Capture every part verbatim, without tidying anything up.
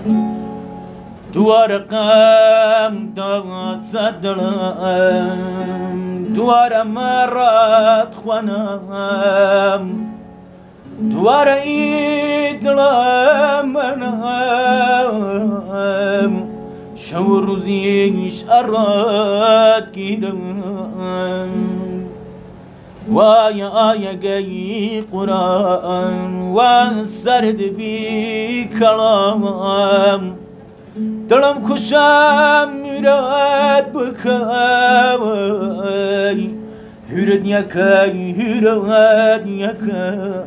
دوار قم دست دلم دوار مرات خوانم دوار ای دلم منم شو روزیش اراد گیرم وای آیگی قرآن و سرد بی کلام دلم کشم میرد بکوی هرد یکی هرد یکی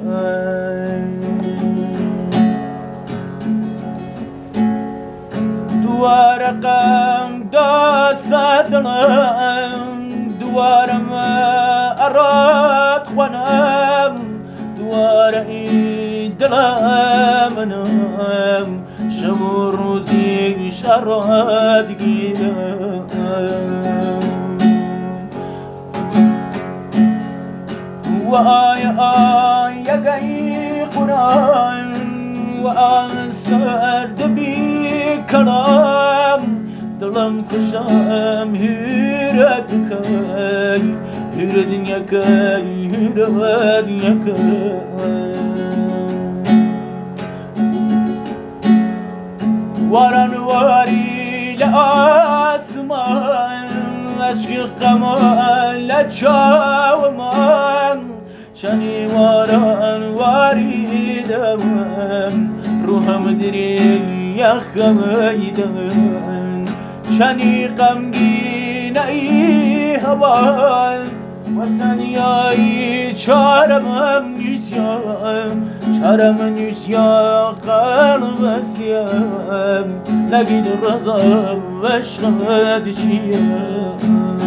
دوار قم دست دلم دوارم اراد خوانم دوار ای دلم منم شب و روزی شراد گیرم و آی آی یکی قرآن و آن سرد بی کلام دلم کشم هیرت کی هیرت یکی هیرت یکی وارن واری لآسمان عشق قمال چاومان شنی وارن واری دوم روحم دری یخم ایدم شنی غمگین ای هوان وطنیایی چارم نیسیم چارم نیسیم قلب سیم نگید رضا و عشقت چیم